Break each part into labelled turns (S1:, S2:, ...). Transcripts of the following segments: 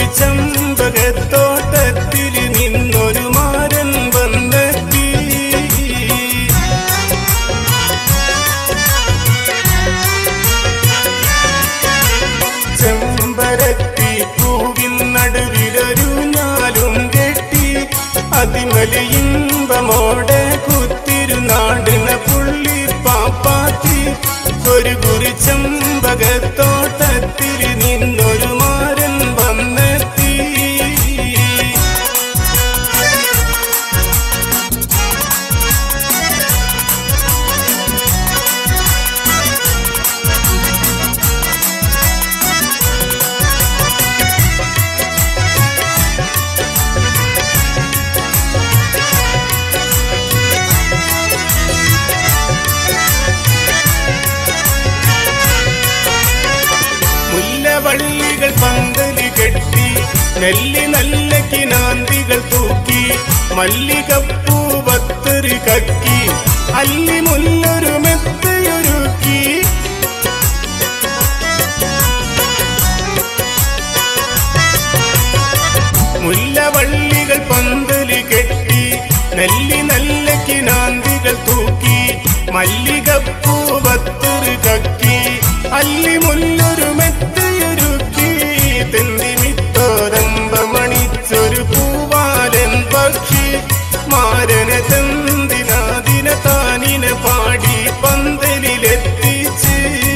S1: ചെമ്പകത്തോട്ടത്തിൽ നിന്നൊരു മാരൻ വന്നെത്തി. ചെമ്പരത്തി പൂവിൻ നടുവിലൊരു ഞാലും കെട്ടി അതിമലി ഇമ്പമോടെ കുത്തിരുനാടിന പുള്ളി പാപ്പാത്തി. ഒരു കുറി ചെമ്പകത്തോട്ടത്തിൽ നിന്നൊരു മാരൻ വന്നെത്തി. വള്ളികൾ പന്തലി കെട്ടി നെല്ലി നല്ല കിനാന്തികൾ തൂക്കി മല്ലികപ്പൂ പത്തറി കക്കി അല്ലി മുല്ലൊരു മെത്തയൊരുക്കി. മുല്ലവള്ളികൾ പന്തലി കെട്ടി നെല്ലി നല്ല കിനാന്തികൾ തൂക്കി മല്ലികപ്പൂ പത്തറി കക്കി അല്ലി മുല്ലൊരു മെത്തയൊരുക്കി. തെന്തിമിത്തോരമ്പമണിച്ചൊരു പൂവാലൻ പക്ഷി മാരനെ തെന്തിനാദിന താനിനെ പാടി പന്തലിലെത്തിച്ച്.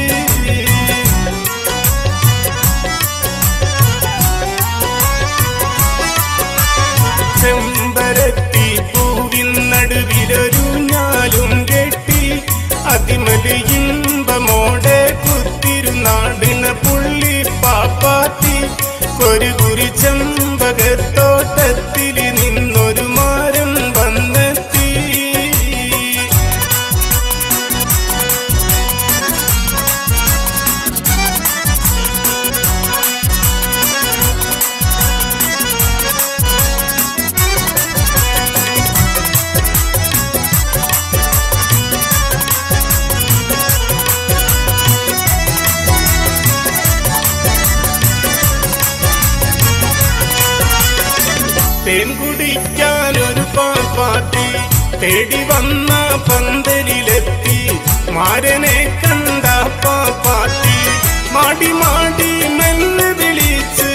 S1: ചെമ്പരത്തി പൂവിൻ നടുവിലൊരു ഞാലും കെട്ടി അതിമലി ഇമ്പമോടെ കുത്തിരുനാടിന പുള്ളി പാപ്പാത്തി. ഒരു കുറി ചെമ്പകത്തോട്ടത്തിൽ നിന്നൊരു മാരൻ വന്നെത്തി. തേൻ കുടിക്കാനൊരു പാപ്പാത്തി തേടി വന്ന പന്തലിലെത്തി. മാരനെ കണ്ട പാപ്പാത്തി മാടി മാടി മെല്ലെ വിളിച്ച്.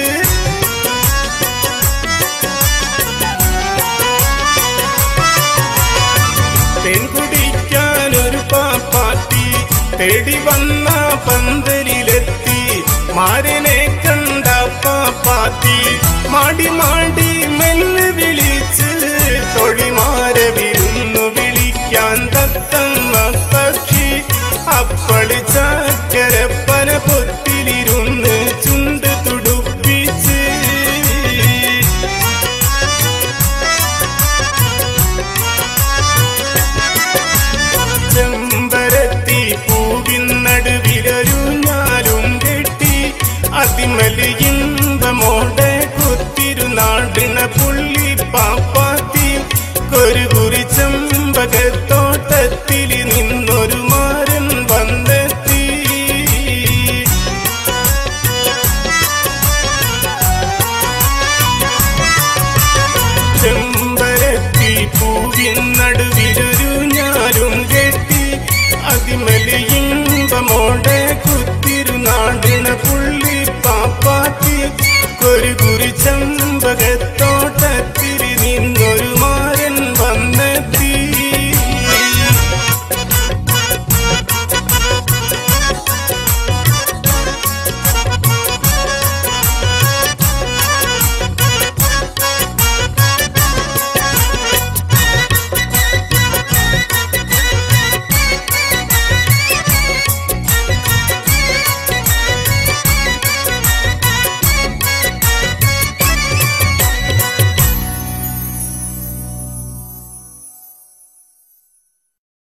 S1: തേൻ കുടിക്കാനൊരു പാപ്പാത്തി തേടി വന്ന പന്തലിലെത്തി. മാരനെ കണ്ട പാപ്പാത്തി മാടി മാടി മെല്ലെ വിളിച്ച്. തൊഴിമാരെ വിരുന്നു വിളിക്കാൻ തത്തമ്മ പക്ഷി അപ്പളി ചക്കരപ്പന പൊത്തിലിരുന്ന് ചുണ്ട് തുടുപ്പിച്ച്. ചെമ്പരത്തി പൂവിൻ നടുവിലൊരു ഞാലും കെട്ടി അതിമലി ഇമ്പമോടെ കുത്തിരുനാടിന പുള്ളി പാപ്പാത്തി. ഒരു കുറി ചെമ്പകത്തോട്ടത്തിൽ